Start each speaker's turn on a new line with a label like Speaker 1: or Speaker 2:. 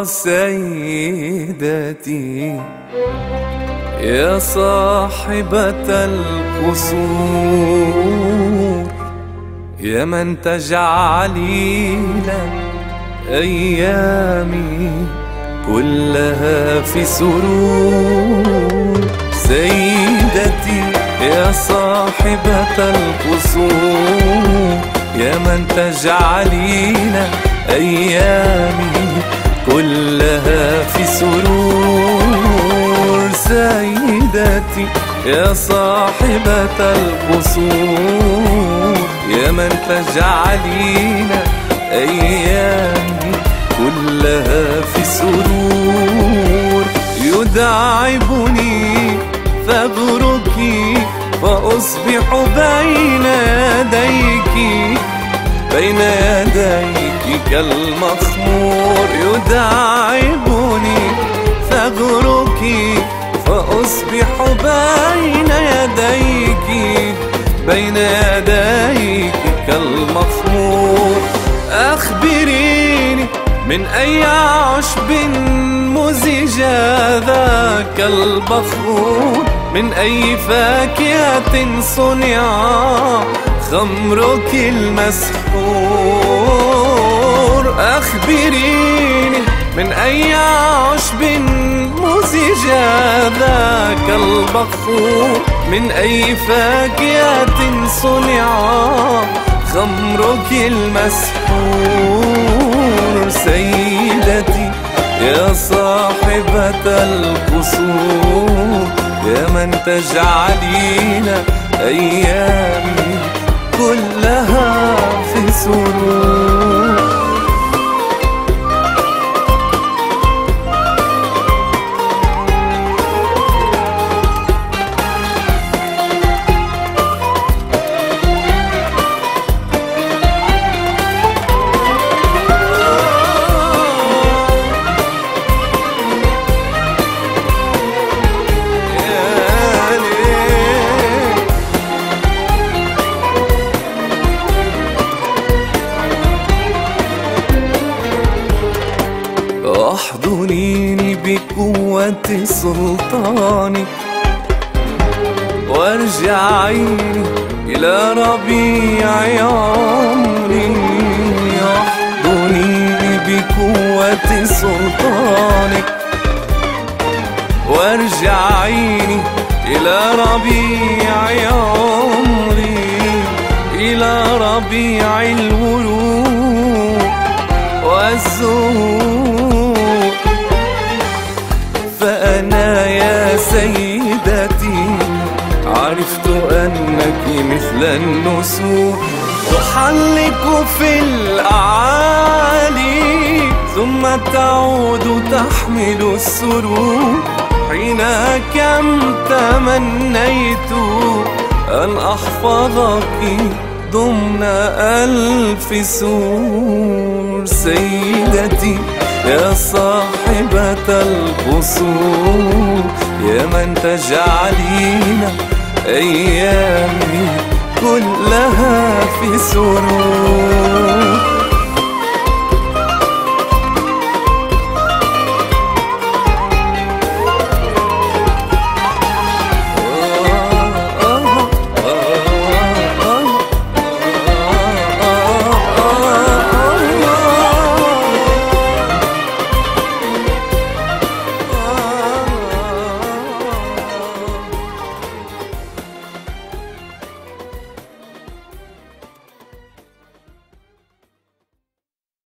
Speaker 1: سيدتي يا صاحبة القصور، يا من تجعلين أيامي كلها في سرور. سيدتي يا صاحبة القصور، يا من تجعلين أيامي كلها في سرور. سيدتي يا صاحبة القصور، يا من تجعلين أيامي كلها في سرور. يداعبني ثغرك فأصبح بين يديك كالمخمور. يداعبني ثغرك فأصبح بين يديك كالمخمور. أخبريني من أي عشب مزج ذاك البخور، من أي فاكهة صنع خمرك المسحور. أخبريني من أي عشب مزج ذاك البخور، من أي فاكهة صنع خمرك المسحور. سيدتي يا صاحبة القصور، يا من تجعلين أيامي كلها في سرور. احضنيني بقوة سلطانك وارجعيني إلى ربيع عمري. احضنيني بقوة سلطانك وارجعيني إلى ربيع عمري، إلى ربيع الورود والزهور. فأنا يا سيدتي عرفت أنك مثل النسور، تحلق في الأعالي ثم تعود تحمل السرور. حين كم تمنيت أن أحفظك ضمن ألف سور. سيدتي يا صاحبة القصور، يا من تجعلين أيامي كلها في سرور.